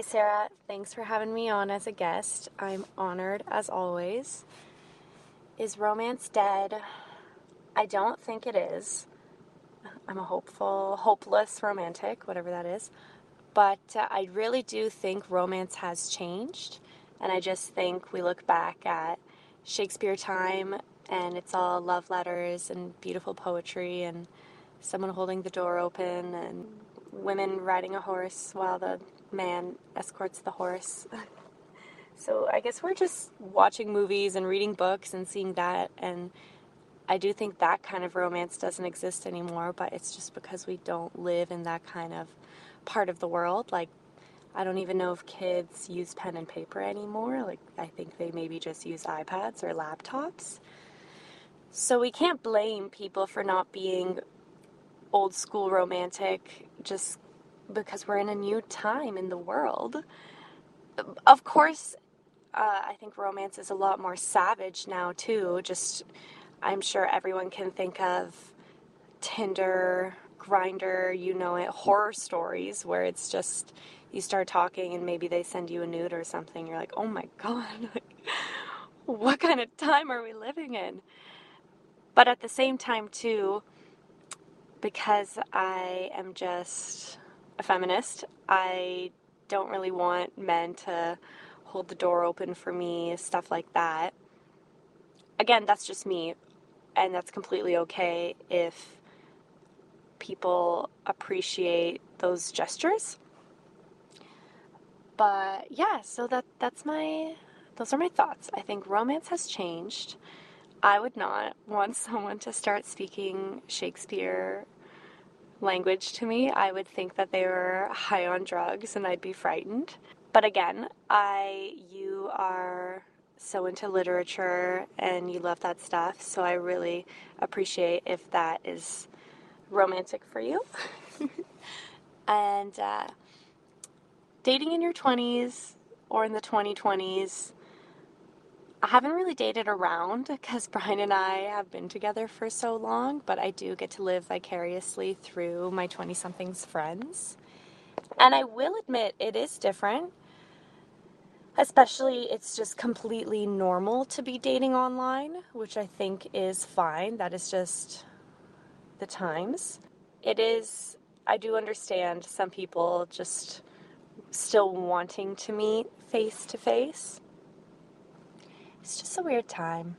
Hi, Sarah. Thanks for having me on as a guest. I'm honored as always. Is romance dead? I don't think it is. I'm a hopeless romantic, whatever that is. But I really do think romance has changed. And I just think we look back at Shakespeare time and it's all love letters and beautiful poetry and someone holding the door open and women riding a horse while the man escorts the horse. So I guess we're just watching movies and reading books and seeing that, and I do think that kind of romance doesn't exist anymore, but it's just because we don't live in that kind of part of the world. Like, I don't even know if kids use pen and paper anymore. Like, I think they maybe just use iPads or laptops. So we can't blame people for not being old school romantic just because we're in a new time in the world. Of course, I think romance is a lot more savage now, too. Just, I'm sure everyone can think of Tinder, Grindr, you know it, horror stories where it's just you start talking and maybe they send you a nude or something. You're like, oh my God, what kind of time are we living in? But at the same time, too, because I am just a feminist, I don't really want men to hold the door open for me, stuff like that. Again, that's just me, and that's completely okay if people appreciate those gestures. But yeah, so those are my thoughts. I think romance has changed. I would not want someone to start speaking Shakespeare language to me. I would think that they were high on drugs and I'd be frightened. But again, you are so into literature and you love that stuff, so I really appreciate if that is romantic for you. And dating in your 20s or in the 2020s, I haven't really dated around because Brian and I have been together for so long, but I do get to live vicariously through my 20-somethings friends. And I will admit it is different. Especially, it's just completely normal to be dating online, which I think is fine. That is just the times. It is, I do understand some people just still wanting to meet face to face. It's just a weird time.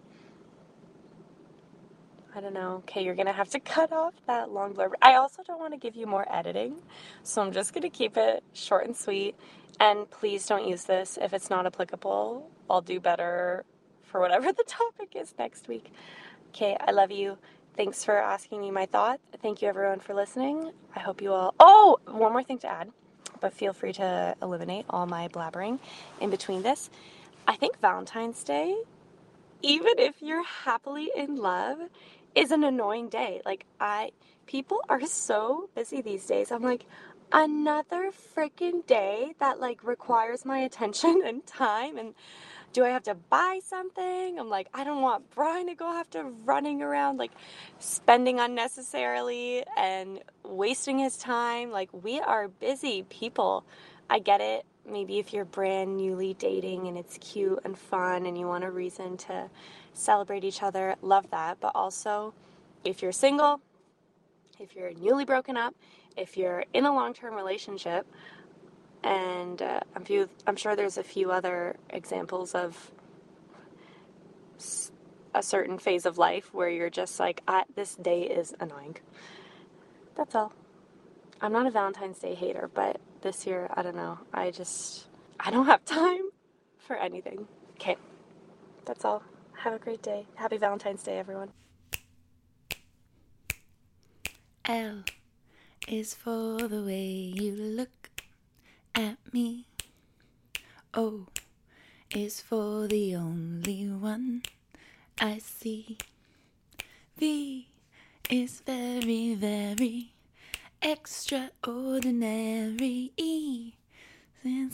I don't know. Okay, you're going to have to cut off that long blurb. I also don't want to give you more editing, so I'm just going to keep it short and sweet. And please don't use this if it's not applicable. I'll do better for whatever the topic is next week. Okay, I love you. Thanks for asking me my thought. Thank you, everyone, for listening. I hope you all... Oh, one more thing to add, but feel free to eliminate all my blabbering in between this. I think Valentine's Day, even if you're happily in love, is an annoying day. People are so busy these days. I'm like, another freaking day that requires my attention and time, and do I have to buy something? I'm like, I don't want Brian to go have to running around spending unnecessarily and wasting his time. We are busy people. I get it. Maybe if you're brand newly dating and it's cute and fun and you want a reason to celebrate each other, love that. But also, if you're single, if you're newly broken up, if you're in a long-term relationship, and I'm sure there's a few other examples of a certain phase of life where you're just like, this day is annoying. That's all. I'm not a Valentine's Day hater, but this year, I don't know. I don't have time for anything. Okay, that's all. Have a great day. Happy Valentine's Day, everyone. L is for the way you look at me. O is for the only one I see. V is very, very extraordinary. E and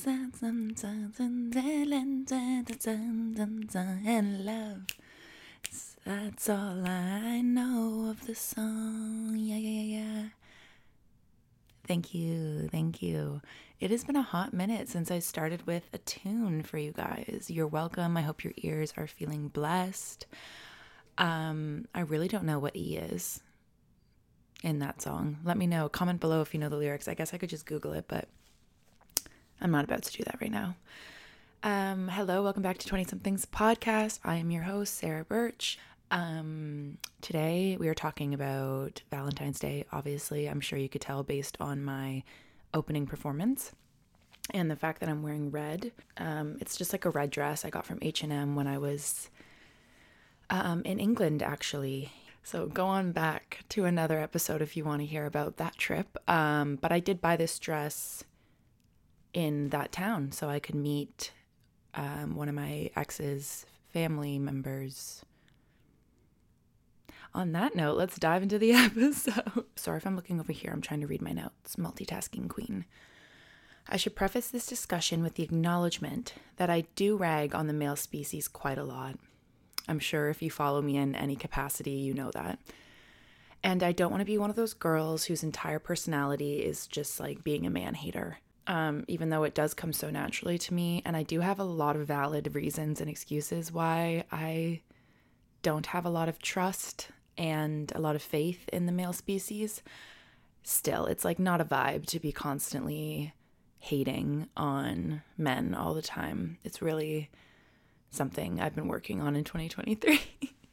love. That's all I know of the song. Yeah. Thank you. Thank you. It has been a hot minute since I started with a tune for you guys. You're welcome. I hope your ears are feeling blessed. I really don't know what E is in that song. Let me know. Comment below if you know the lyrics. I guess I could just Google it, but I'm not about to do that right now. Hello, welcome back to 20 Somethings Podcast. I am your host, Sarah Birch. Today we are talking about Valentine's Day. Obviously, I'm sure you could tell based on my opening performance and the fact that I'm wearing red. It's just like a red dress I got from H&M when I was in England, actually. So go on back to another episode if you want to hear about that trip. But I did buy this dress in that town so I could meet one of my ex's family members. On that note, let's dive into the episode. Sorry if I'm looking over here. I'm trying to read my notes. Multitasking queen. I should preface this discussion with the acknowledgement that I do rag on the male species quite a lot. I'm sure if you follow me in any capacity, you know that. And I don't want to be one of those girls whose entire personality is just like being a man-hater. Even though it does come so naturally to me, and I do have a lot of valid reasons and excuses why I don't have a lot of trust and a lot of faith in the male species. Still, it's like not a vibe to be constantly hating on men all the time. It's really something I've been working on in 2023.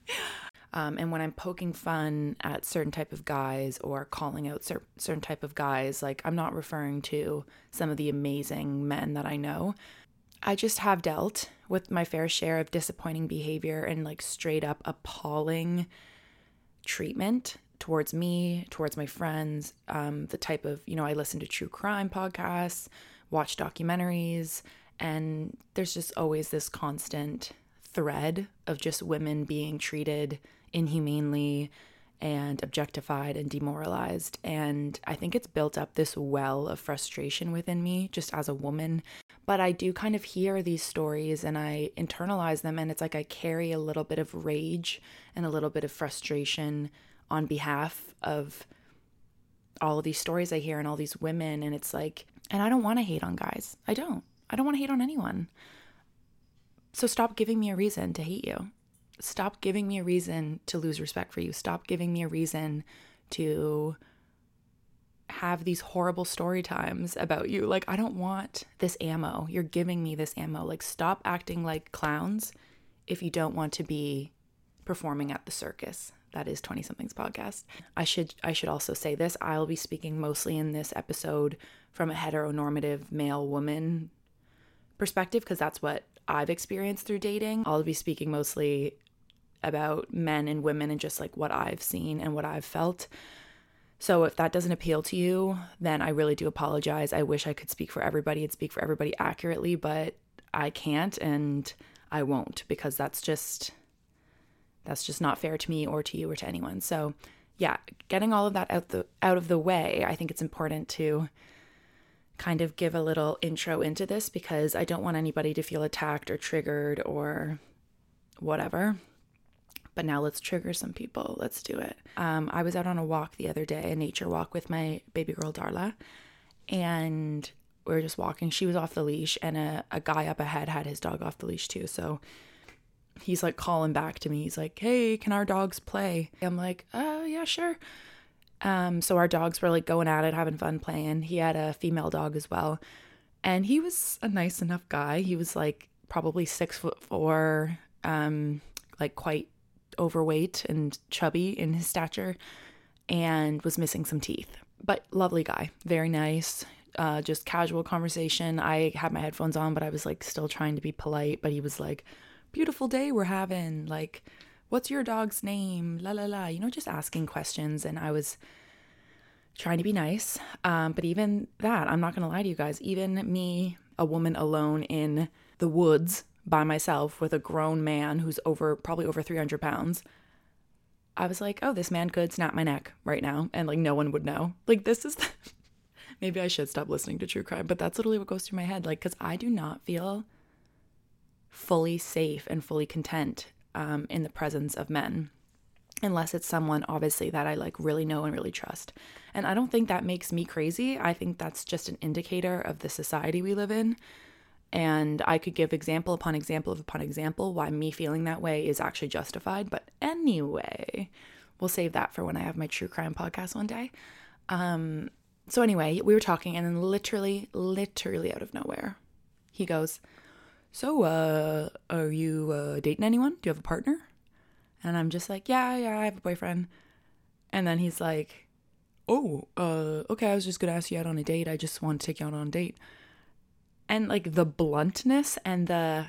And when I'm poking fun at certain type of guys or calling out certain type of guys, like I'm not referring to some of the amazing men that I know. I just have dealt with my fair share of disappointing behavior and like straight up appalling treatment towards me, towards my friends, the type of, I listen to true crime podcasts, watch documentaries, and there's just always this constant thread of just women being treated inhumanely and objectified and demoralized. And I think it's built up this well of frustration within me just as a woman. But I do kind of hear these stories and I internalize them, and it's like I carry a little bit of rage and a little bit of frustration on behalf of all of these stories I hear and all these women. And it's like, and I don't want to hate on guys. I don't want to hate on anyone. So stop giving me a reason to hate you. Stop giving me a reason to lose respect for you. Stop giving me a reason to have these horrible story times about you. Like, I don't want this ammo. You're giving me this ammo. Like, stop acting like clowns if you don't want to be performing at the circus. That is 20 Somethings Podcast. I should also say this. I'll be speaking mostly in this episode from a heteronormative male woman perspective because that's what I've experienced through dating. I'll be speaking mostly about men and women and just like what I've seen and what I've felt. So if that doesn't appeal to you, then I really do apologize. I wish I could speak for everybody and speak for everybody accurately, but I can't and I won't because that's just not fair to me or to you or to anyone. So yeah, getting all of that out of the way, I think it's important to kind of give a little intro into this because I don't want anybody to feel attacked or triggered or whatever. But now let's trigger some people. Let's do it. I was out on a walk the other day, a nature walk with my baby girl, Darla. And we were just walking. She was off the leash and a guy up ahead had his dog off the leash too. So he's like calling back to me. He's like, hey, can our dogs play? I'm like, yeah, sure. So our dogs were like going at it, having fun playing. He had a female dog as well. And he was a nice enough guy. He was like probably 6'4", like quite overweight and chubby in his stature and was missing some teeth, but lovely guy, very nice, just casual conversation. I had my headphones on, but I was like still trying to be polite, but he was like, beautiful day we're having, like, what's your dog's name, la la la, just asking questions. And I was trying to be nice, but even that, I'm not gonna lie to you guys, even me, a woman alone in the woods by myself with a grown man who's probably over 300 pounds, I was like, oh, this man could snap my neck right now and like no one would know. Like this is maybe I should stop listening to true crime, but that's literally what goes through my head. Like, because I do not feel fully safe and fully content in the presence of men. unless it's someone obviously that I like really know and really trust. And I don't think that makes me crazy. I think that's just an indicator of the society we live in. And I could give example upon example upon example why me feeling that way is actually justified. But anyway, we'll save that for when I have my true crime podcast one day. So anyway, we were talking, and then literally out of nowhere, he goes, so, are you dating anyone? Do you have a partner? And I'm just like, yeah, I have a boyfriend. And then he's like, oh, okay, I was just going to ask you out on a date. I just want to take you out on a date. And like the bluntness and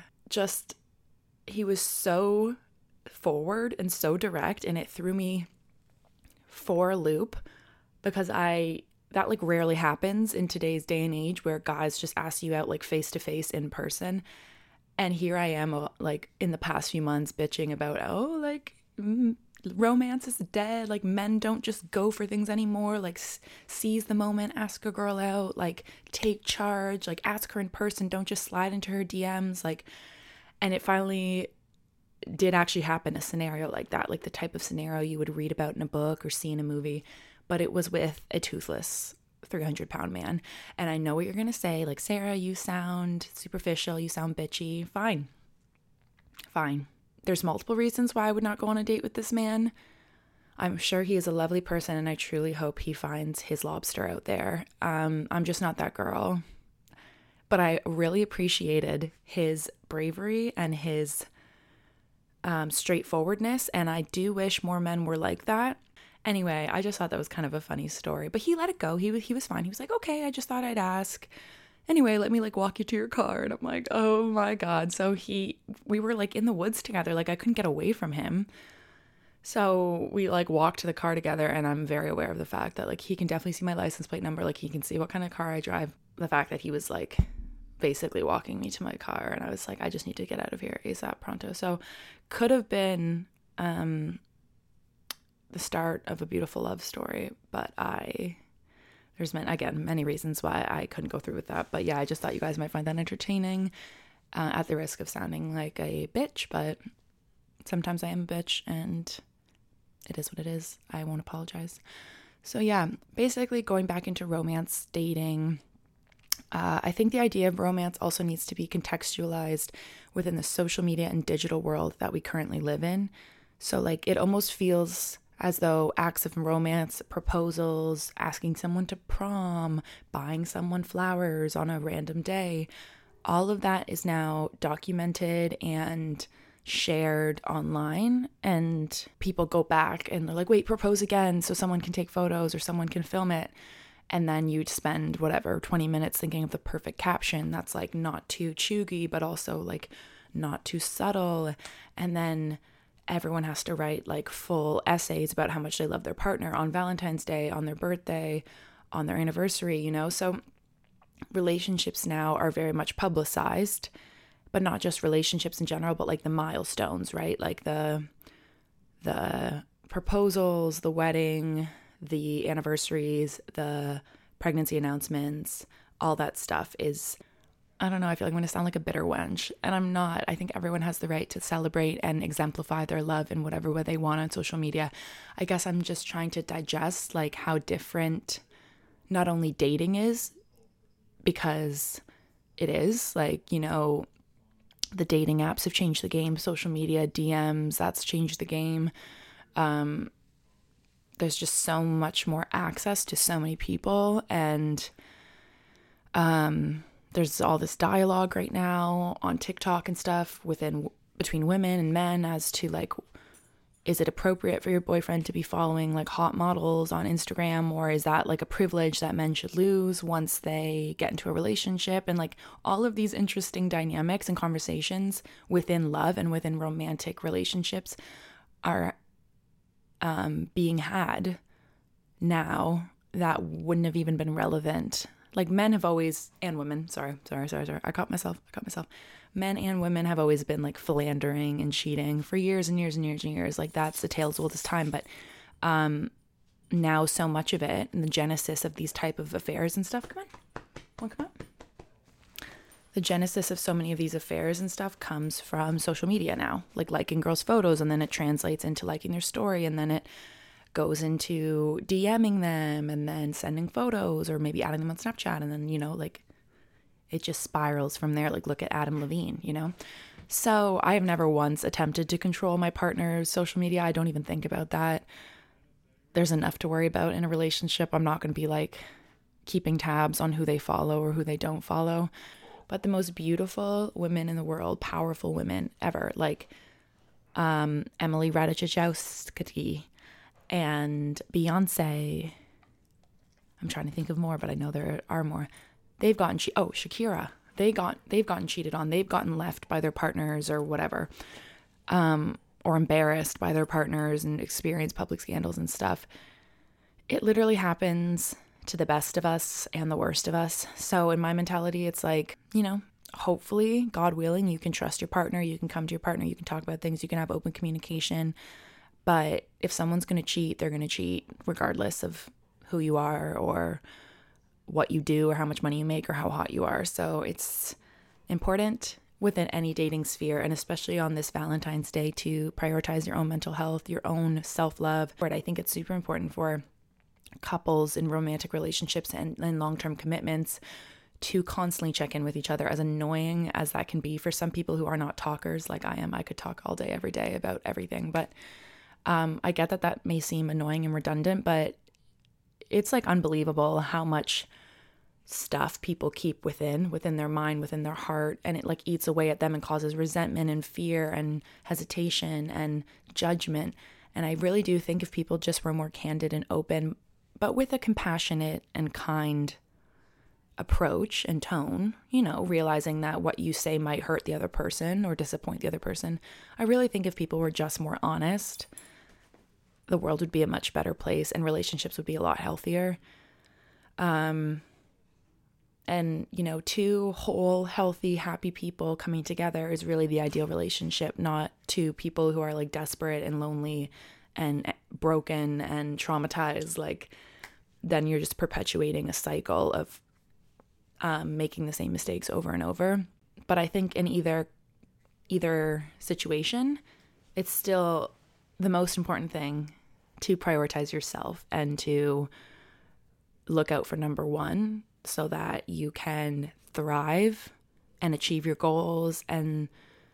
he was so forward and so direct, and it threw me for a loop because that like rarely happens in today's day and age where guys just ask you out like face to face in person. And here I am like in the past few months bitching about, oh, like romance is dead. Like men don't just go for things anymore. Like seize the moment, ask a girl out, like take charge, like ask her in person. Don't just slide into her DMs. Like, and it finally did actually happen, a scenario like that, like the type of scenario you would read about in a book or see in a movie, but it was with a toothless 300-pound man. And I know what you're going to say, like, Sarah, you sound superficial, you sound bitchy. Fine. There's multiple reasons why I would not go on a date with this man. I'm sure he is a lovely person, and I truly hope he finds his lobster out there. I'm just not that girl. But I really appreciated his bravery and his straightforwardness, and I do wish more men were like that. Anyway, I just thought that was kind of a funny story, but he let it go. He was fine. He was like, okay, I just thought I'd ask. Anyway, let me like walk you to your car. And I'm like, oh my God. So we were like in the woods together. Like I couldn't get away from him. So we like walked to the car together, and I'm very aware of the fact that like he can definitely see my license plate number. Like he can see what kind of car I drive. The fact that he was like basically walking me to my car, and I was like, I just need to get out of here ASAP pronto. So could have been the start of a beautiful love story, but there's many reasons why I couldn't go through with that. But yeah, I just thought you guys might find that entertaining, at the risk of sounding like a bitch, but sometimes I am a bitch, and it is what it is. I won't apologize. So yeah, basically going back into romance dating, I think the idea of romance also needs to be contextualized within the social media and digital world that we currently live in. So like it almost feels as though acts of romance, proposals, asking someone to prom, buying someone flowers on a random day, all of that is now documented and shared online, and people go back and they're like, wait, propose again so someone can take photos or someone can film it. And then you'd spend 20 minutes thinking of the perfect caption that's like not too chuggy, but also like not too subtle. And then everyone has to write like full essays about how much they love their partner on Valentine's Day, on their birthday, on their anniversary, So relationships now are very much publicized, but not just relationships in general, but like the milestones, right? Like the proposals, the wedding, the anniversaries, the pregnancy announcements, all that stuff is, I don't know, I feel like I'm going to sound like a bitter wench, and I'm not. I think everyone has the right to celebrate and exemplify their love in whatever way they want on social media. I guess I'm just trying to digest like how different not only dating is, because it is like, the dating apps have changed the game, social media, DMs, that's changed the game. There's just so much more access to so many people, and there's all this dialogue right now on TikTok and stuff between women and men as to like, is it appropriate for your boyfriend to be following like hot models on Instagram, or is that like a privilege that men should lose once they get into a relationship? And like all of these interesting dynamics and conversations within love and within romantic relationships are being had now that wouldn't have even been relevant. Like men have always, and women, sorry. I caught myself. Men and women have always been like philandering and cheating for years and years and years and years. Like that's the tale as old as time. But now so much of it and the genesis of these type of affairs and stuff. Come on. the genesis of so many of these affairs and stuff comes from social media now, like liking girls' photos, and then it translates into liking their story, and then it goes into DMing them and then sending photos or maybe adding them on Snapchat, and then, you know, like it just spirals from there. Like look at Adam Levine, you know? So I have never once attempted to control my partner's social media. I don't even think about that. There's enough to worry about in a relationship. I'm not going to be like keeping tabs on who they follow or who they don't follow. But the most beautiful women in the world, powerful women ever, like Emily Ratajkowski and Beyonce. I'm trying to think of more, but I know there are more. They've gotten Shakira. They've gotten cheated on. They've gotten left by their partners or whatever, or embarrassed by their partners and experienced public scandals and stuff. It literally happens to the best of us and the worst of us. So in my mentality, it's like, you know, hopefully, God willing, you can trust your partner, you can come to your partner, you can talk about things, you can have open communication. But if someone's going to cheat, they're going to cheat regardless of who you are or what you do or how much money you make or how hot you are. So it's important within any dating sphere, and especially on this Valentine's Day, to prioritize your own mental health, your own self-love. But I think it's super important for couples in romantic relationships and long-term commitments to constantly check in with each other, as annoying as that can be for some people who are not talkers like I am. I could talk all day, every day about everything, but I get that that may seem annoying and redundant, but it's like unbelievable how much stuff people keep within their mind, within their heart, and it like eats away at them and causes resentment and fear and hesitation and judgment. And I really do think if people just were more candid and open, but with a compassionate and kind approach and tone, you know, realizing that what you say might hurt the other person or disappoint the other person. I really think if people were just more honest, the world would be a much better place and relationships would be a lot healthier. And, you know, two whole, healthy, happy people coming together is really the ideal relationship, not two people who are like desperate and lonely and broken and traumatized. Like, then you're just perpetuating a cycle of making the same mistakes over and over. But I think in either situation, it's still the most important thing to prioritize yourself and to look out for number one so that you can thrive and achieve your goals and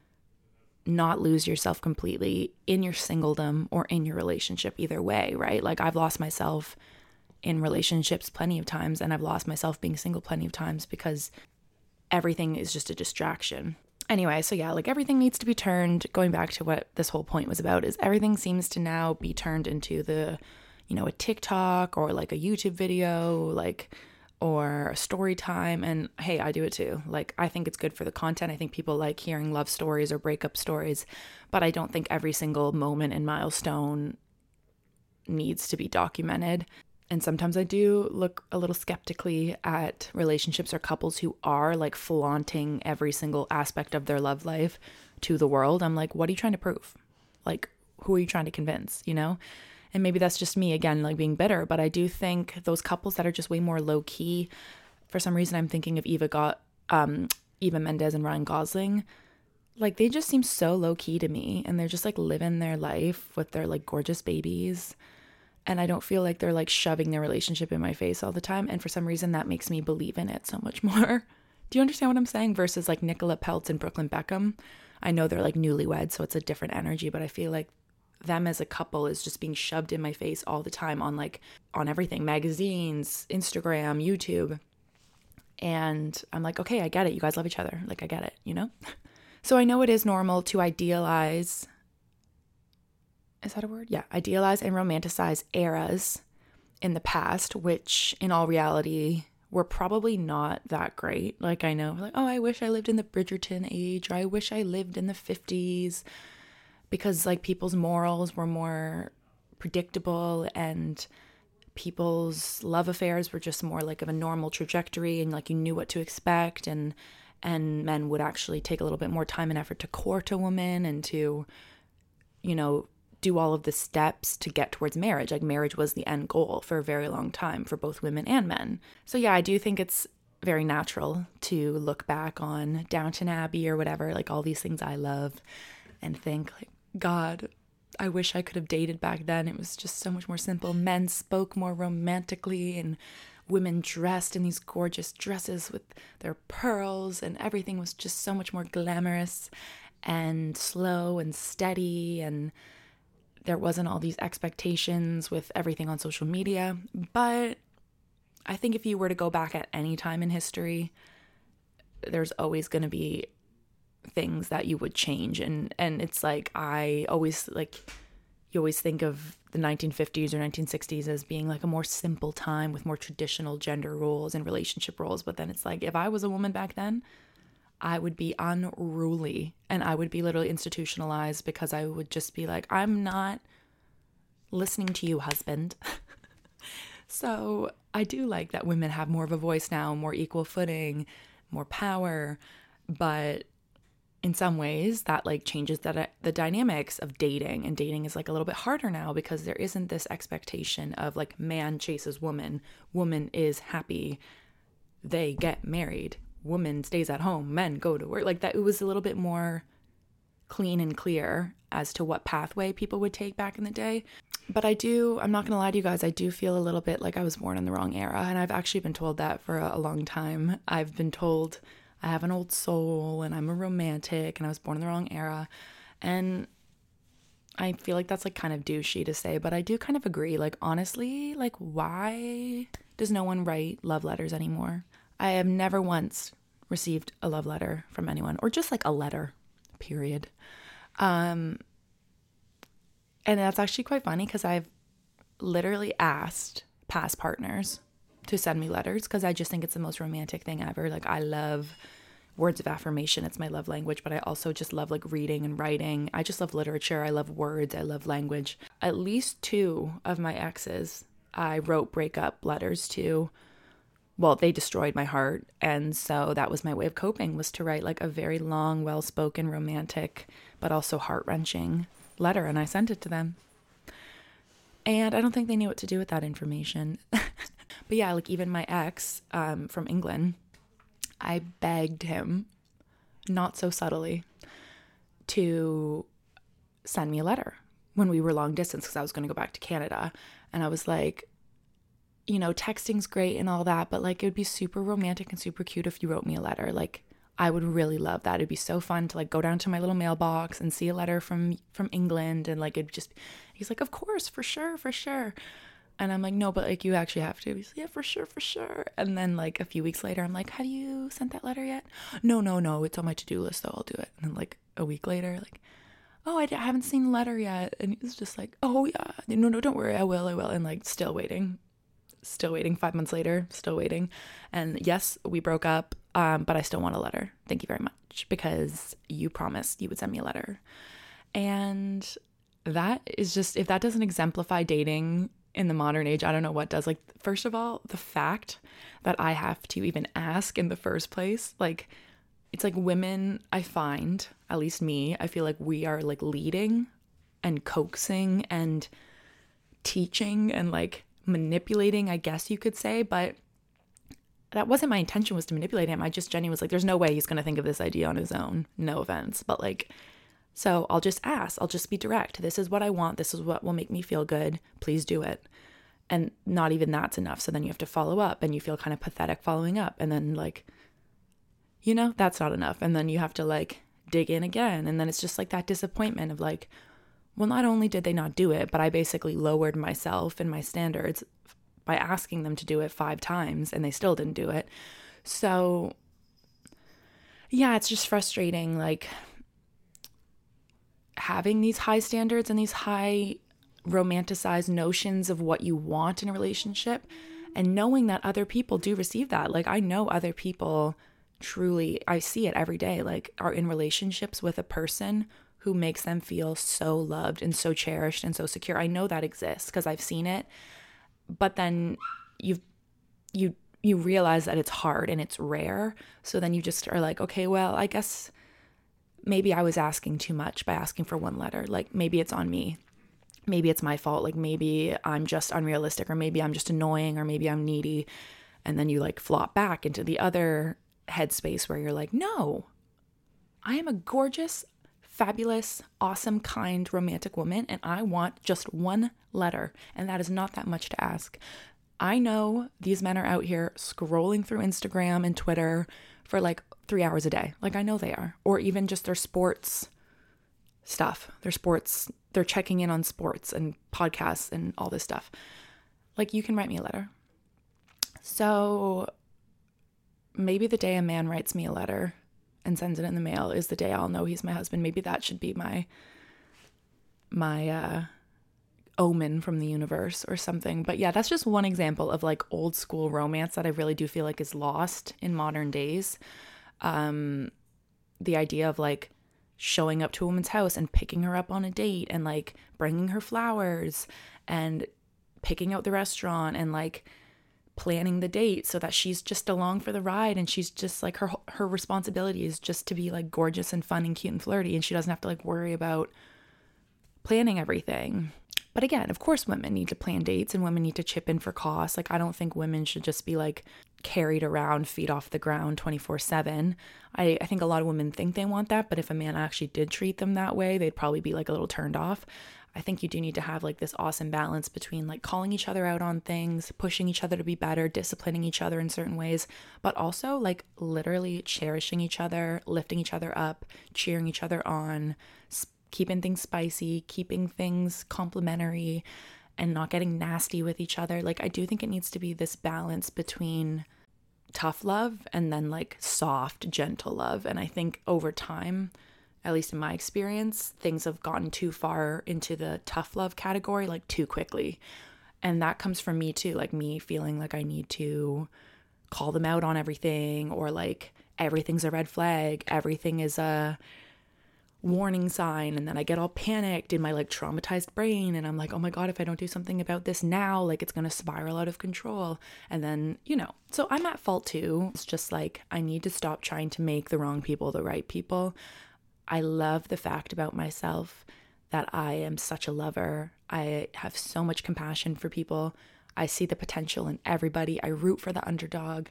not lose yourself completely in your singledom or in your relationship either way, right? Like I've lost myself in relationships plenty of times, and I've lost myself being single plenty of times because everything is just a distraction. Anyway, so yeah, like everything needs to be turned, going back to what this whole point was about, is everything seems to now be turned into the, you know, a TikTok or like a YouTube video, like, or a story time. And hey, I do it too. Like, I think it's good for the content. I think people like hearing love stories or breakup stories, but I don't think every single moment and milestone needs to be documented. And sometimes I do look a little skeptically at relationships or couples who are like flaunting every single aspect of their love life to the world. I'm like, what are you trying to prove? Like, who are you trying to convince, you know? And maybe that's just me, again, like being bitter. But I do think those couples that are just way more low key, for some reason I'm thinking of Eva Mendes and Ryan Gosling. Like, they just seem so low key to me. And they're just like living their life with their like gorgeous babies. And I don't feel like they're like shoving their relationship in my face all the time. And for some reason that makes me believe in it so much more. Do you understand what I'm saying? Versus like Nicola Peltz and Brooklyn Beckham. I know they're like newlyweds, so it's a different energy, but I feel like them as a couple is just being shoved in my face all the time on everything, magazines, Instagram, YouTube. And I'm like, okay, I get it. You guys love each other. Like, I get it, you know? So I know it is normal to idealize. Is that a word? Yeah. Idealize and romanticize eras in the past, which in all reality were probably not that great. Like, I know, like, oh, I wish I lived in the Bridgerton age, or I wish I lived in the 50s, because like people's morals were more predictable and people's love affairs were just more like of a normal trajectory, and like you knew what to expect, and men would actually take a little bit more time and effort to court a woman and to, you know, do all of the steps to get towards marriage. Like, marriage was the end goal for a very long time for both women and men. So yeah, I do think it's very natural to look back on Downton Abbey or whatever, like all these things I love, and think like, God, I wish I could have dated back then. It was just so much more simple. Men spoke more romantically, and women dressed in these gorgeous dresses with their pearls, and everything was just so much more glamorous and slow and steady, and there wasn't all these expectations with everything on social media. But I think if you were to go back at any time in history, there's always going to be things that you would change. And it's like, I always like, you always think of the 1950s or 1960s as being like a more simple time with more traditional gender roles and relationship roles. But then it's like, if I was a woman back then, I would be unruly, and I would be literally institutionalized, because I would just be like, I'm not listening to you, husband. So I do like that women have more of a voice now, more equal footing, more power, but in some ways that like changes the dynamics of dating, and dating is like a little bit harder now because there isn't this expectation of like man chases woman, woman is happy, they get married, woman stays at home, men go to work. Like that, it was a little bit more clean and clear as to what pathway people would take back in the day. But I'm not gonna lie to you guys, I do feel a little bit like I was born in the wrong era, and I've actually been told that for a long time. I've been told I have an old soul and I'm a romantic and I was born in the wrong era, and I feel like that's like kind of douchey to say, but I do kind of agree. Like honestly, like why does no one write love letters anymore? I have never once received a love letter from anyone, or just like a letter, period. And that's actually quite funny, because I've literally asked past partners to send me letters, because I just think it's the most romantic thing ever. Like I love words of affirmation. It's my love language, but I also just love like reading and writing. I just love literature. I love words. I love language. At least 2 of my exes I wrote breakup letters to. Well, they destroyed my heart. And so that was my way of coping, was to write like a very long, well-spoken, romantic, but also heart-wrenching letter. And I sent it to them. And I don't think they knew what to do with that information. But yeah, like even my ex from England, I begged him, not so subtly, to send me a letter when we were long distance, because I was going to go back to Canada. And I was like, you know, texting's great and all that, but like it would be super romantic and super cute if you wrote me a letter. Like I would really love that. It'd be so fun to like go down to my little mailbox and see a letter from England, and like it'd just, he's like, of course, for sure. And I'm like, no, but like you actually have to. He's like, yeah, for sure. And then like a few weeks later, I'm like, have you sent that letter yet? No, it's on my to-do list, so I'll do it. And then like a week later, like, oh, I haven't seen the letter yet. And he's just like, oh yeah, no, don't worry, I will. And like still waiting. 5 months later, still waiting. And yes, we broke up, but I still want a letter. Thank you very much, because you promised you would send me a letter. And that is just, if that doesn't exemplify dating in the modern age, I don't know what does. Like, first of all, the fact that I have to even ask in the first place, like, it's like women, I find, at least me, I feel like we are like leading and coaxing and teaching and like manipulating, I guess you could say, but that wasn't my intention, was to manipulate him. I just genuinely was like, there's no way he's going to think of this idea on his own. No offense. But like, so I'll just ask, I'll just be direct. This is what I want. This is what will make me feel good. Please do it. And not even that's enough. So then you have to follow up, and you feel kind of pathetic following up. And then like, you know, that's not enough. And then you have to like dig in again. And then it's just like that disappointment of like, well, not only did they not do it, but I basically lowered myself and my standards by asking them to do it 5 times, and they still didn't do it. So yeah, it's just frustrating, like having these high standards and these high romanticized notions of what you want in a relationship, and knowing that other people do receive that. Like I know other people truly, I see it every day, like are in relationships with a person who makes them feel so loved and so cherished and so secure. I know that exists because I've seen it. But then you realize that it's hard and it's rare. So then you just are like, okay, well, I guess maybe I was asking too much by asking for 1 letter. Like maybe it's on me. Maybe it's my fault. Like maybe I'm just unrealistic, or maybe I'm just annoying, or maybe I'm needy. And then you like flop back into the other headspace where you're like, no, I am a gorgeous, fabulous, awesome, kind, romantic woman, and I want just one letter. And that is not that much to ask. I know these men are out here scrolling through Instagram and Twitter for like 3 hours a day. Like, I know they are. Or even just their sports stuff. They're checking in on sports and podcasts and all this stuff. Like, you can write me a letter. So maybe the day a man writes me a letter and sends it in the mail is the day I'll know he's my husband. Maybe that should be my omen from the universe or something. But yeah, that's just one example of like old school romance that I really do feel like is lost in modern days. The idea of like showing up to a woman's house and picking her up on a date and like bringing her flowers and picking out the restaurant and like planning the date so that she's just along for the ride, and she's just like her responsibility is just to be like gorgeous and fun and cute and flirty, and she doesn't have to like worry about planning everything. But again, of course women need to plan dates and women need to chip in for costs. Like, I don't think women should just be like carried around, feet off the ground 24/7. I think a lot of women think they want that, but if a man actually did treat them that way, they'd probably be like a little turned off. I think you do need to have like this awesome balance between like calling each other out on things, pushing each other to be better, disciplining each other in certain ways, but also like literally cherishing each other, lifting each other up, cheering each other on, keeping things spicy, keeping things complimentary, and not getting nasty with each other. Like, I do think it needs to be this balance between tough love and then like soft, gentle love. And I think over time, at least in my experience, things have gotten too far into the tough love category, like too quickly. And that comes from me too, like me feeling like I need to call them out on everything, or like everything's a red flag, everything is a warning sign, and then I get all panicked in my like traumatized brain, and I'm like, oh my god, if I don't do something about this now, like it's gonna spiral out of control. And then, so I'm at fault too. It's just like I need to stop trying to make the wrong people the right people. I love the fact about myself that I am such a lover. I have so much compassion for people. I see the potential in everybody. I root for the underdog.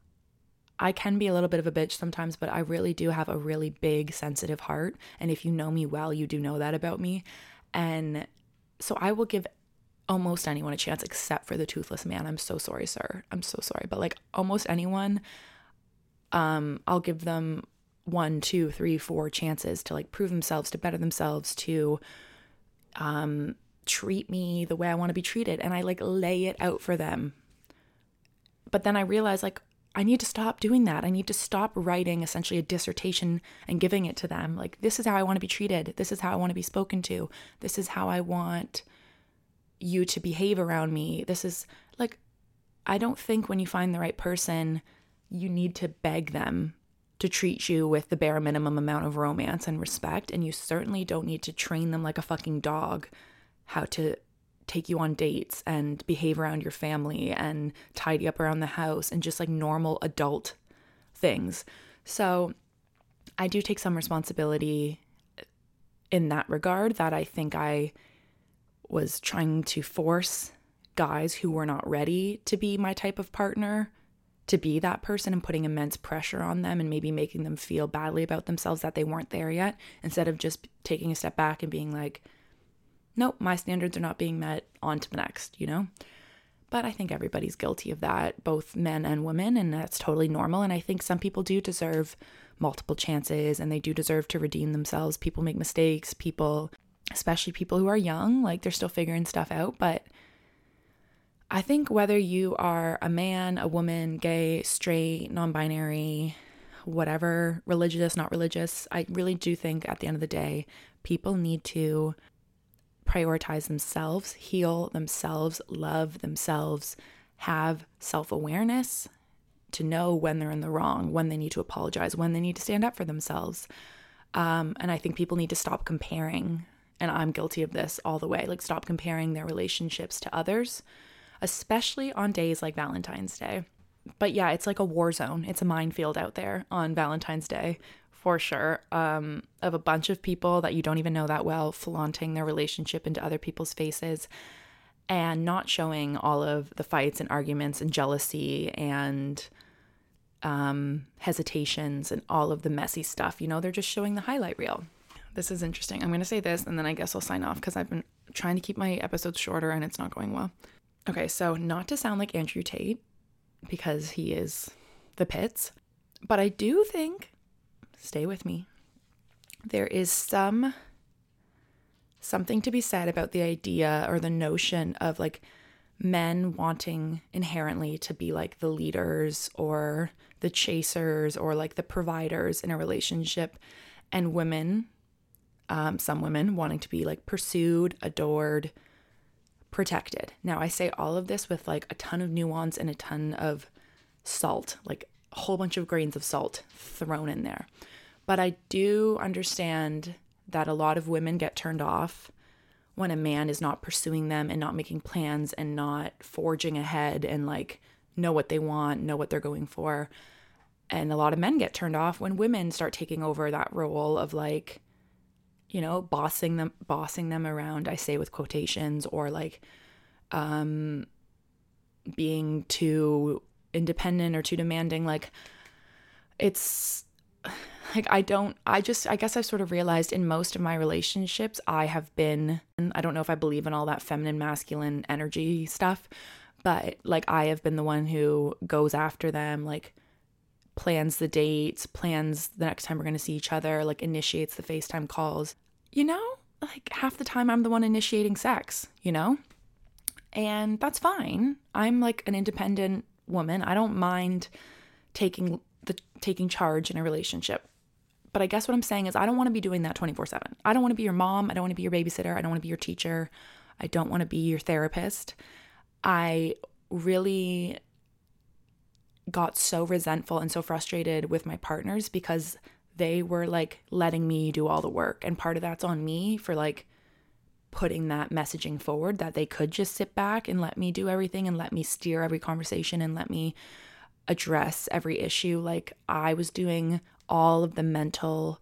I can be a little bit of a bitch sometimes, but I really do have a really big, sensitive heart. And if you know me well, you do know that about me. And so I will give almost anyone a chance except for the toothless man. I'm so sorry, sir. I'm so sorry. But like almost anyone, I'll give them 1, 2, 3, 4 chances to like prove themselves, to better themselves, to treat me the way I want to be treated. And I like lay it out for them. But then I realize like I need to stop doing that. I need to stop writing essentially a dissertation and giving it to them. Like, this is how I want to be treated. This is how I want to be spoken to. This is how I want you to behave around me. This is like, I don't think when you find the right person, you need to beg them to treat you with the bare minimum amount of romance and respect. And you certainly don't need to train them like a fucking dog how to take you on dates and behave around your family and tidy up around the house and just like normal adult things. So I do take some responsibility in that regard, that I think I was trying to force guys who were not ready to be my type of partner to be that person, and putting immense pressure on them and maybe making them feel badly about themselves that they weren't there yet, instead of just taking a step back and being like, nope, my standards are not being met, on to the next, But I think everybody's guilty of that, both men and women, and that's totally normal. And I think some people do deserve multiple chances, and they do deserve to redeem themselves. People make mistakes, especially people who are young, like they're still figuring stuff out. But I think whether you are a man, a woman, gay, straight, non-binary, whatever, religious, not religious, I really do think at the end of the day, people need to prioritize themselves, heal themselves, love themselves, have self-awareness to know when they're in the wrong, when they need to apologize, when they need to stand up for themselves. And I think people need to stop comparing, and I'm guilty of this all the way, like stop comparing their relationships to others, especially on days like Valentine's Day. But yeah, it's like a war zone. It's a minefield out there on Valentine's Day, for sure, of a bunch of people that you don't even know that well flaunting their relationship into other people's faces. and not showing all of the fights and arguments and jealousy and hesitations and all of the messy stuff. You know, they're just showing the highlight reel. This is interesting. I'm going to say this and then I guess I'll sign off because I've been trying to keep my episodes shorter and it's not going well. Okay, so not to sound like Andrew Tate, because he is the pits, but I do think, stay with me, there is something to be said about the idea or the notion of like men wanting inherently to be like the leaders or the chasers or like the providers in a relationship, and women, some women wanting to be like pursued, adored, protected. Now I say all of this with like a ton of nuance and a ton of salt, like a whole bunch of grains of salt thrown in there. But I do understand that a lot of women get turned off when a man is not pursuing them and not making plans and not forging ahead and like know what they want, know what they're going for. And a lot of men get turned off when women start taking over that role of like, you know, bossing them around, I say with quotations, or like being too independent or too demanding. Like it's like I guess I've sort of realized in most of my relationships I don't know if I believe in all that feminine masculine energy stuff, but like I have been the one who goes after them, like plans the dates, plans the next time we're going to see each other, like initiates the FaceTime calls. You know, like half the time I'm the one initiating sex, you know? And that's fine. I'm like an independent woman. I don't mind taking charge in a relationship. But I guess what I'm saying is I don't want to be doing that 24/7. I don't want to be your mom. I don't want to be your babysitter. I don't want to be your teacher. I don't want to be your therapist. I really got so resentful and so frustrated with my partners because they were like letting me do all the work. And part of that's on me for like putting that messaging forward that they could just sit back and let me do everything and let me steer every conversation and let me address every issue. Like I was doing all of the mental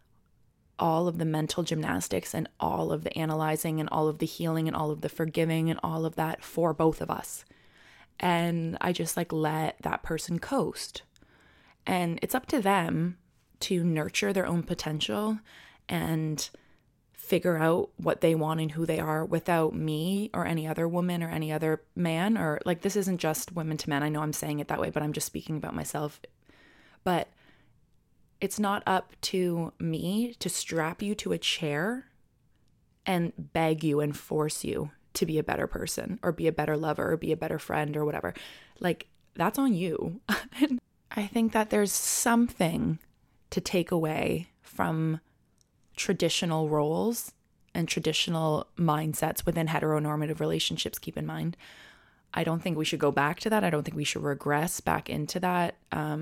gymnastics and all of the analyzing and all of the healing and all of the forgiving and all of that for both of us. And I just like let that person coast. And it's up to them to nurture their own potential and figure out what they want and who they are without me or any other woman or any other man. Or like, this isn't just women to men. I know I'm saying it that way, but I'm just speaking about myself. But it's not up to me to strap you to a chair and beg you and force you to be a better person or be a better lover or be a better friend or whatever. Like, that's on you. I think that there's something to take away from traditional roles and traditional mindsets within heteronormative relationships, keep in mind. I don't think we should go back to that. I don't think we should regress back into that.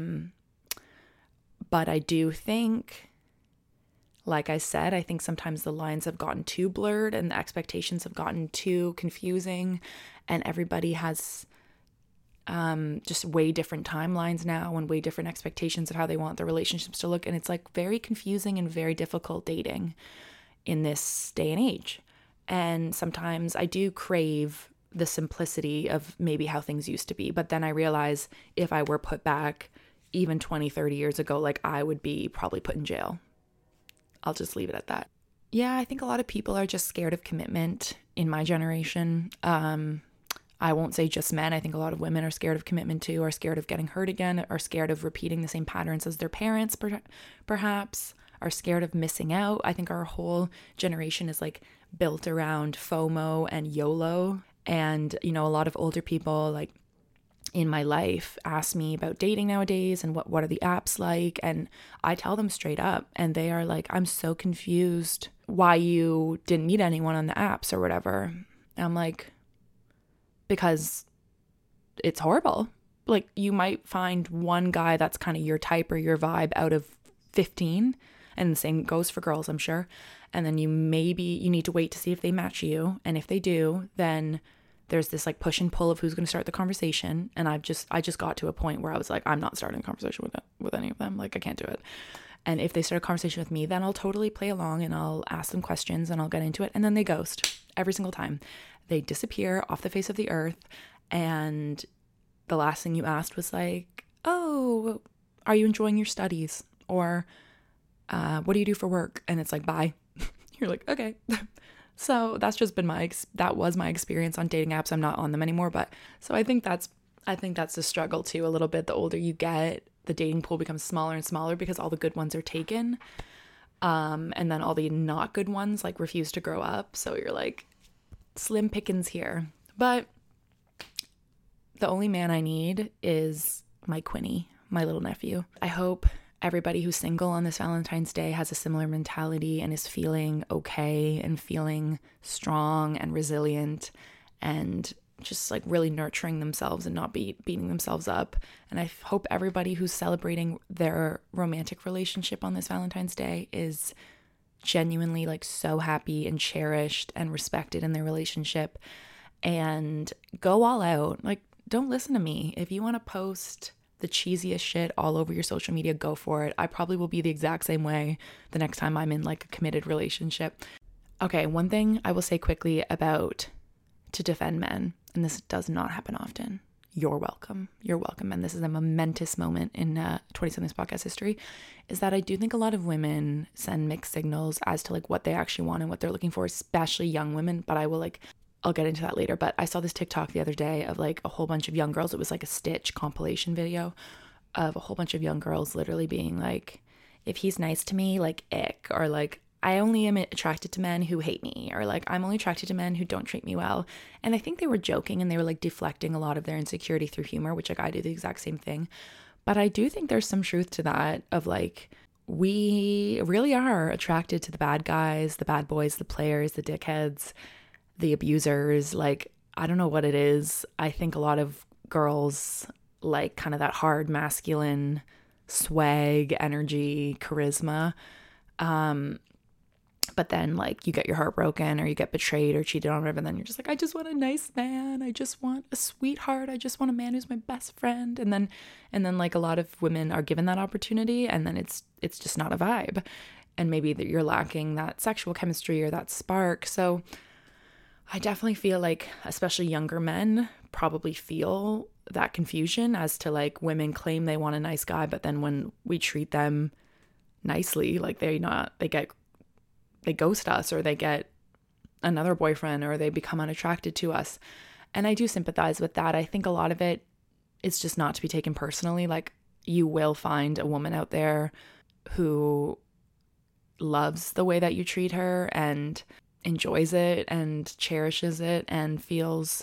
But I do think, like I said, I think sometimes the lines have gotten too blurred and the expectations have gotten too confusing, and everybody has just way different timelines now and way different expectations of how they want their relationships to look. And it's like very confusing and very difficult dating in this day and age. And sometimes I do crave the simplicity of maybe how things used to be. But then I realize if I were put back even 20, 30 years ago, like I would be probably put in jail. I'll just leave it at that. Yeah, I think a lot of people are just scared of commitment in my generation. I won't say just men. I think a lot of women are scared of commitment too, are scared of getting hurt again, are scared of repeating the same patterns as their parents, perhaps, are scared of missing out. I think our whole generation is like built around FOMO and YOLO. And, you know, a lot of older people like in my life ask me about dating nowadays and what are the apps like. And I tell them straight up and they are like, I'm so confused why you didn't meet anyone on the apps or whatever. And I'm like, because it's horrible. Like you might find one guy that's kind of your type or your vibe out of 15, and the same goes for girls, I'm sure. And then you need to wait to see if they match you. And if they do, then there's this like push and pull of who's going to start the conversation. And I just got to a point where I was like, I'm not starting a conversation with any of them. Like I can't do it. And if they start a conversation with me, then I'll totally play along and I'll ask them questions and I'll get into it. And then they ghost every single time. They disappear off the face of the earth. And the last thing you asked was like, oh, are you enjoying your studies? Or what do you do for work? And it's like, bye. You're like, okay. So that's just been that was my experience on dating apps. I'm not on them anymore. But so I think that's the struggle too, a little bit. The older you get, the dating pool becomes smaller and smaller because all the good ones are taken. And then all the not good ones like refuse to grow up. So you're like, slim pickings here. But the only man I need is my Quinny, my little nephew. I hope everybody who's single on this Valentine's Day has a similar mentality and is feeling okay and feeling strong and resilient and just like really nurturing themselves and not beating themselves up. And I hope everybody who's celebrating their romantic relationship on this Valentine's Day is genuinely like so happy and cherished and respected in their relationship, and go all out. Like, don't listen to me. If you want to post the cheesiest shit all over your social media, go for it. I probably will be the exact same way the next time I'm in like a committed relationship. Okay, one thing I will say quickly about to defend men, and this does not happen often. You're welcome. You're welcome. And this is a momentous moment in 20-somethings podcast history, is that I do think a lot of women send mixed signals as to like what they actually want and what they're looking for, especially young women. But I'll get into that later. But I saw this TikTok the other day of like a whole bunch of young girls. It was like a Stitch compilation video of a whole bunch of young girls literally being like, if he's nice to me, like ick, or like, I only am attracted to men who hate me, or like, I'm only attracted to men who don't treat me well. And I think they were joking and they were like deflecting a lot of their insecurity through humor, which like I do the exact same thing. But I do think there's some truth to that of like, we really are attracted to the bad guys, the bad boys, the players, the dickheads, the abusers. Like, I don't know what it is. I think a lot of girls like kind of that hard masculine swag, energy, charisma. But then like you get your heart broken or you get betrayed or cheated on or whatever, and then you're just like, I just want a nice man. I just want a sweetheart. I just want a man who's my best friend. And then like a lot of women are given that opportunity, and then it's just not a vibe. And maybe that you're lacking that sexual chemistry or that spark. So I definitely feel like especially younger men probably feel that confusion as to like, women claim they want a nice guy, but then when we treat them nicely, like they ghost us, or they get another boyfriend, or they become unattracted to us. And I do sympathize with that. I think a lot of it is just not to be taken personally. Like, you will find a woman out there who loves the way that you treat her and enjoys it and cherishes it and feels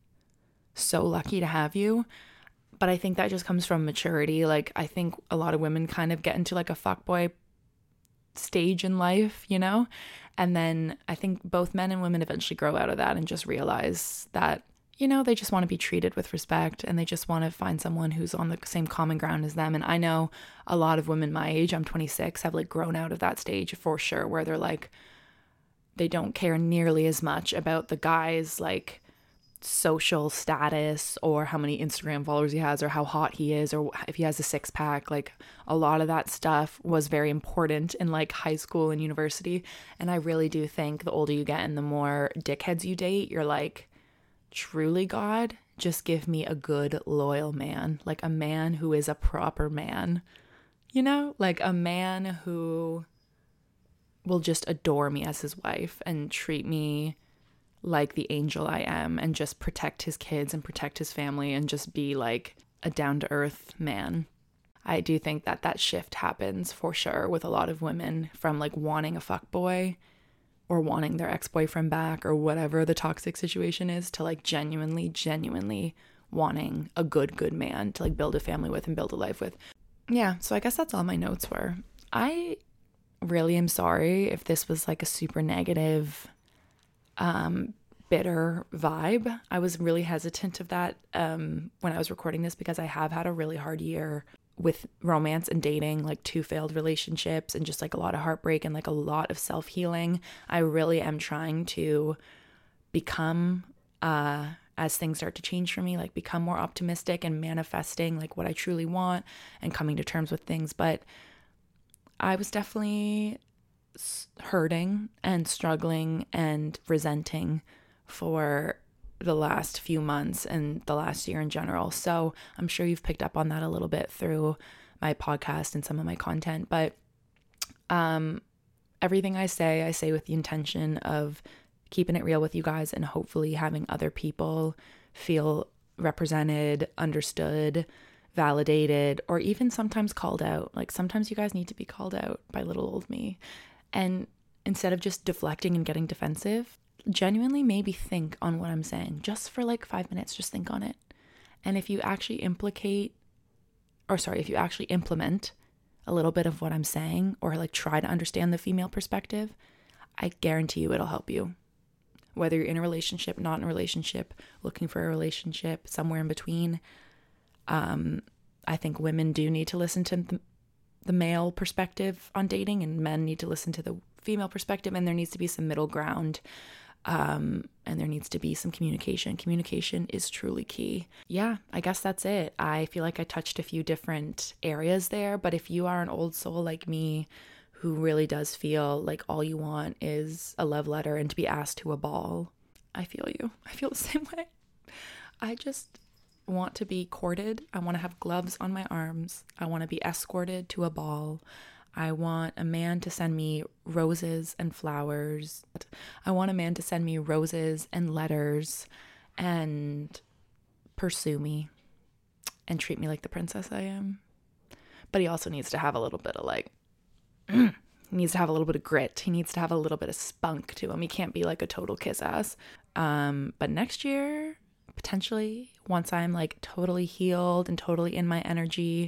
so lucky to have you. But I think that just comes from maturity. Like, I think a lot of women kind of get into like a fuckboy stage in life, you know? And then I think both men and women eventually grow out of that and just realize that, you know, they just want to be treated with respect, and they just want to find someone who's on the same common ground as them. And I know a lot of women my age, I'm 26, have like grown out of that stage for sure, where they're like, they don't care nearly as much about the guy's like social status or how many Instagram followers he has or how hot he is or if he has a six pack. Like, a lot of that stuff was very important in like high school and university. And I really do think the older you get and the more dickheads you date, you're like, truly, God, just give me a good, loyal man. Like a man who is a proper man, you know, like a man who will just adore me as his wife and treat me like the angel I am, and just protect his kids and protect his family and just be like a down-to-earth man. I do think that that shift happens for sure with a lot of women, from like wanting a fuckboy or wanting their ex-boyfriend back or whatever the toxic situation is, to like genuinely wanting a good man to like build a family with and build a life with. Yeah, so I guess that's all my notes were. I really am sorry if this was like a super negative bitter vibe. I was really hesitant of that when I was recording this, because I have had a really hard year with romance and dating, like 2 failed relationships and just like a lot of heartbreak and like a lot of self-healing. I really am trying to become, as things start to change for me, like become more optimistic and manifesting like what I truly want and coming to terms with things. But I was definitely hurting and struggling and resenting for the last few months and the last year in general. So I'm sure you've picked up on that a little bit through my podcast and some of my content. But everything I say with the intention of keeping it real with you guys and hopefully having other people feel represented, understood, validated, or even sometimes called out. Like sometimes you guys need to be called out by little old me. And instead of just deflecting and getting defensive, genuinely maybe think on what I'm saying just for like 5 minutes. Just think on it. And if you actually if you actually implement a little bit of what I'm saying, or like try to understand the female perspective, I guarantee you it'll help you. Whether you're in a relationship, not in a relationship, looking for a relationship, somewhere in between. I think women do need to listen to the male perspective on dating, and men need to listen to the female perspective, and there needs to be some middle ground. And there needs to be some communication. Communication is truly key. Yeah, I guess that's it. I feel like I touched a few different areas there, but if you are an old soul like me who really does feel like all you want is a love letter and to be asked to a ball, I feel you. I feel the same way. I just want to be courted. I want to have gloves on my arms. I want to be escorted to a ball. I want a man to send me roses and flowers. I want a man to send me roses and letters and pursue me and treat me like the princess I am. But he also needs to have a little bit of he needs to have a little bit of grit. He needs to have a little bit of spunk to him. He can't be like a total kiss ass. But next year, potentially, once I'm like totally healed and totally in my energy,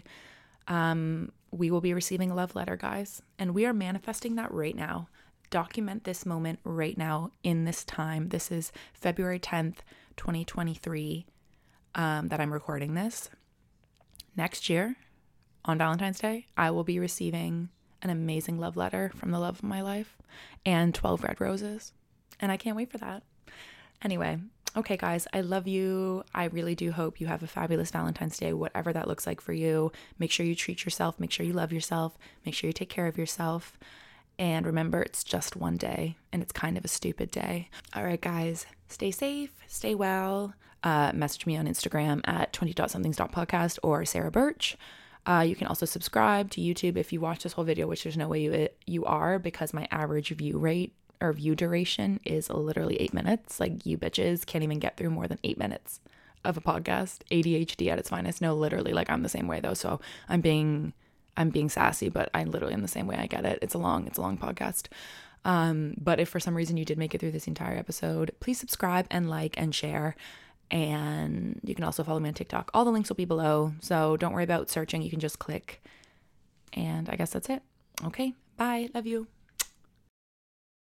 we will be receiving a love letter, guys. And we are manifesting that right now. Document this moment right now in this time. This is February 10th, 2023, that I'm recording this. Next year, on Valentine's Day, I will be receiving an amazing love letter from the love of my life and 12 red roses. And I can't wait for that. Anyway, okay, guys, I love you. I really do hope you have a fabulous Valentine's Day, whatever that looks like for you. Make sure you treat yourself. Make sure you love yourself. Make sure you take care of yourself. And remember, it's just one day, and it's kind of a stupid day. All right, guys, stay safe, stay well. Message me on Instagram at 20.somethings.podcast or Sarah Birch. You can also subscribe to YouTube if you watch this whole video, which there's no way you are, because my average view rate or view duration is literally 8 minutes. Like, you bitches can't even get through more than 8 minutes of a podcast. ADHD at its finest. No, literally, like, I'm the same way though. So I'm being sassy, but I literally am the same way. I get it. It's a long podcast. But if for some reason you did make it through this entire episode, please subscribe and like and share. And you can also follow me on TikTok. All the links will be below. So don't worry about searching. You can just click. And I guess that's it. Okay. Bye. Love you.